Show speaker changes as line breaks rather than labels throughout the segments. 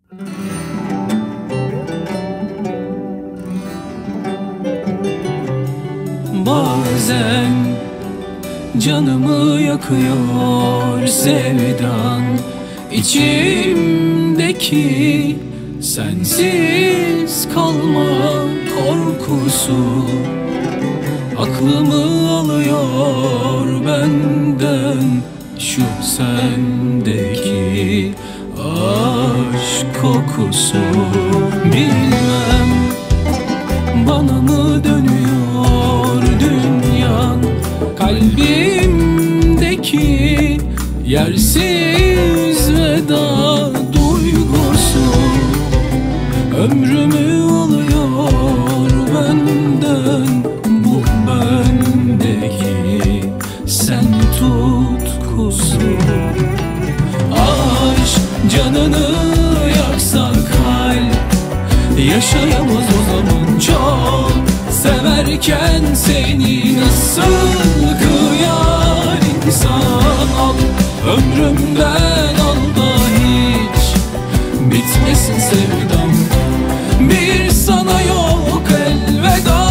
Bazen canımı yakıyor sevdan, İçimdeki sensiz kalma korkusu aklımı alıyor benden, şu sendeki aşk kokusu. Bilmem bana mı dönüyor dünyan, kalbimdeki yersiz veda duygusu ömrümü alıyor benden, bu bendeki sen tutkusu. Aşk canını yaksa kalp yaşayamaz o zaman, çok severken seni nasıl kıyar insan. Al ömrümden, al da hiç bitmesin sevdam, bir sana yok elveda.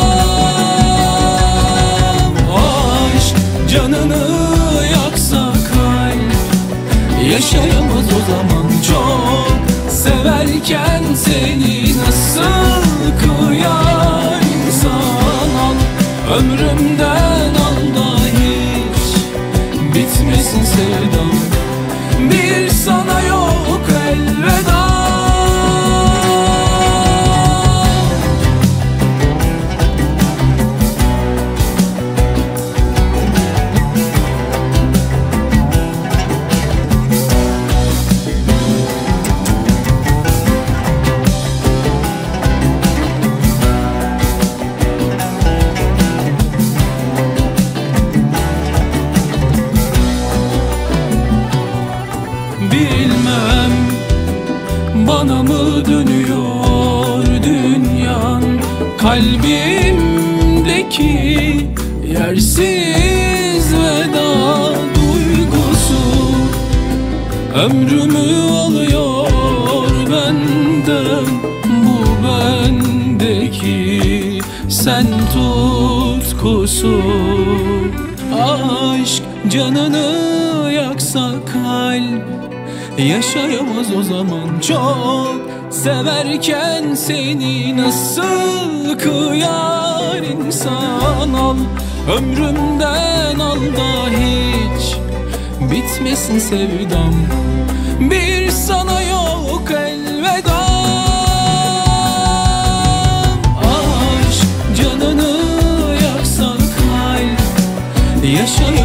Aşk canını yaksa kalp yaşayamaz o zaman, çok severken seni nasıl kıyar insan. Al ömrümden, al da hiç bitmesin sevdam, bir sana yok elveda. Bilmem bana mı dönüyor dünyan, kalbimdeki yersiz veda duygusu ömrümü alıyor benden, bu bendeki sen tutkusu. Aşk canını yaksa kalp yaşayamaz o zaman, çok severken seni nasıl kıyar insan. Al ömrümden, al da hiç bitmesin sevdam, bir sana yok elveda. Aşk canını yaksa kalp yaşayamaz